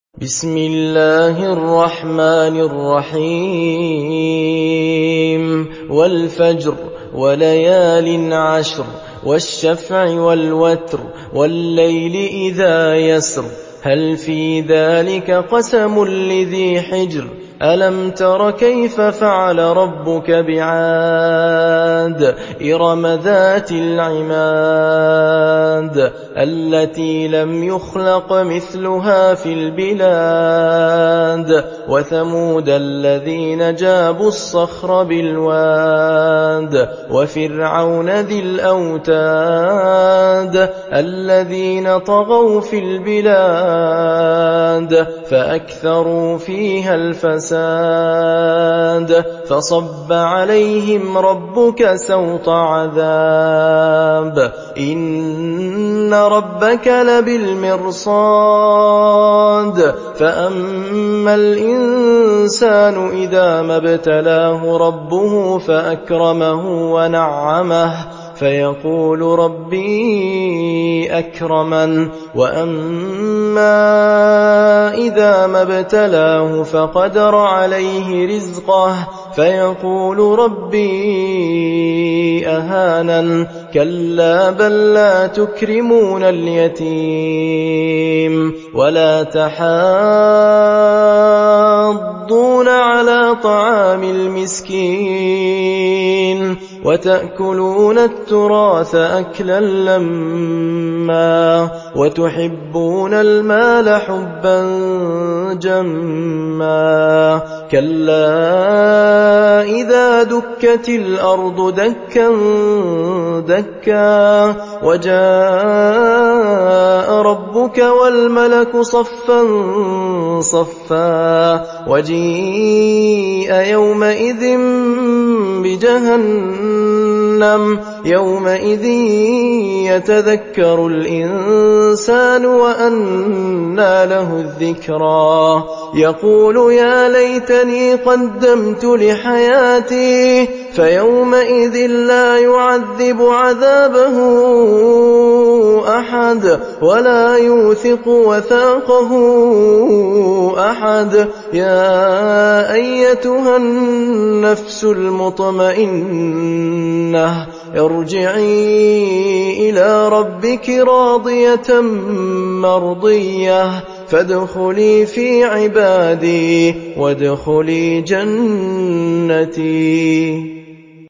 بسم الله الرحمن الرحيم والفجر وليال عشر والشفع والوتر والليل إذا يسر هل في ذلك قسم لذي حجر ألم تر كيف فعل ربك بعاد إرم ذات العماد التي لم يخلق مثلها في البلاد وثمود الذين جابوا الصخر بالواد وفرعون ذي الأوتاد الذين طغوا في البلاد فأكثروا فيها الفساد فصب عليهم ربك سوط عذاب إن ربك لبالمرصاد فأما الإنسان إذا ما ابتلاه ربه فأكرمه ونعمه فيقول ربي أكرمن وأما إذا ما ابتلاه فقدر عليه رزقه فيقول ربي أهانن كلا بل لا تكرمون اليتيم ولا تحاضون على طعام المسكين وتأكلون التراث أكلا لما وتحبون المال حبا جما كلا إذا دكت الأرض دكا دكا وجاء ربك والملك صفا صفا وجيء يومئذ بجهنم يومئذ يتذكر الإنسان وأنى له الذكرى يقول يا ليتني قدمت لحياتي فيومئذ لا يعذب عذابه أحد ولا يوثق وثاقه أحد يا أيتها النفس المطمئنة ارجعي إلى ربك راضية مرضية فادخلي في عبادي وادخلي جنتي.